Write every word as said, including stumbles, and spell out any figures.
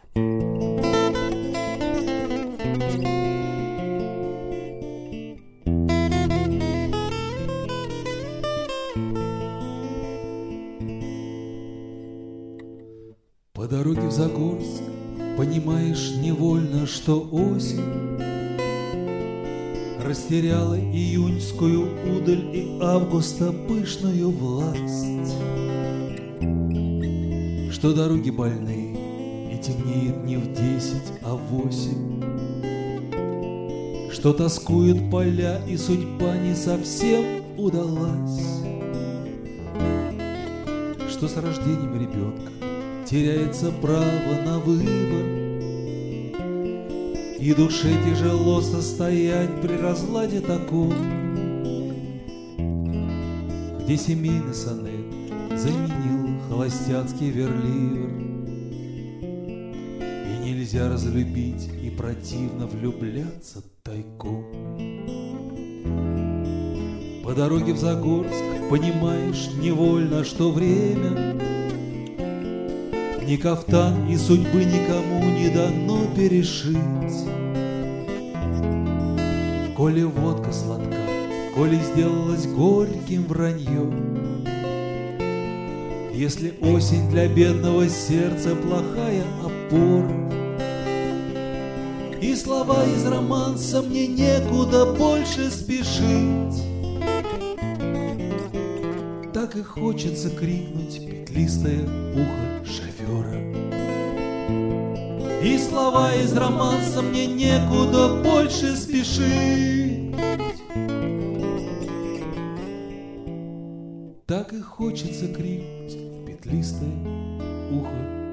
По дороге в Загорск понимаешь невольно, что осень растеряла июньскую удаль и августа пышную власть, что дороги больны и темнеет не в десять, а в восемь, что тоскуют поля и судьба не совсем удалась, что с рождением ребенка теряется право на выбор, и душе тяжело состоять при разладе таком, где семейный сонет заменил холостяцкий верливер, и нельзя разлюбить, и противно влюбляться тайком. По дороге в Загорск понимаешь невольно, что время ни кафтан, и судьбы никому не дано перешить. Коли водка сладка, коли сделалась горьким вранье, если осень для бедного сердца плохая опора, и слова из романса мне некуда больше спешить, так и хочется крикнуть петлистое ухо шофера. И слова из романса мне некуда больше спешить, так и хочется крикнуть в петлистое ухо